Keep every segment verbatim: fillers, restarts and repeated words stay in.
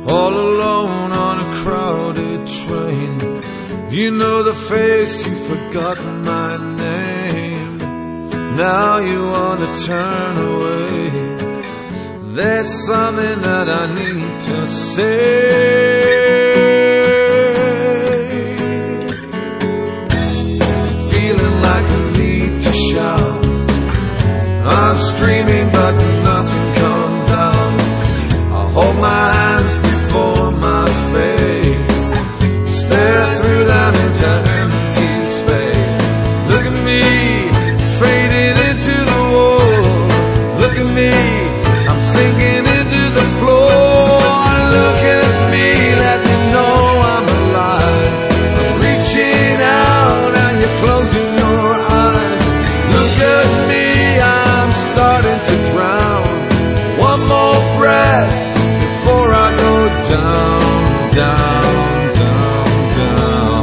all alone on a crowded train. You know the face, you've forgotten my name. Now you want to turn away. There's something that I need to say. Feeling like I need to shout. I'm screaming but nothing comes out. I hold my hands before my face, stare through them into empty space. Look at me, fading into the wall. Look at me, I'm sinking into the floor. Look at me, let me know I'm alive. I'm reaching out and you're closing your eyes. Look at me, I'm starting to drown. One more breath before I go down, down, down, down.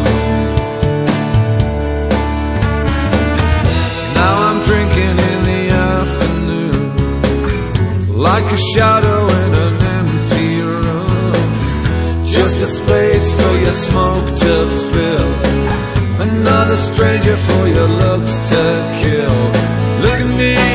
Now I'm drinking in the afternoon, like a shadow in an empty room. Just a space for your smoke to fill, another stranger for your looks to kill. Look at me,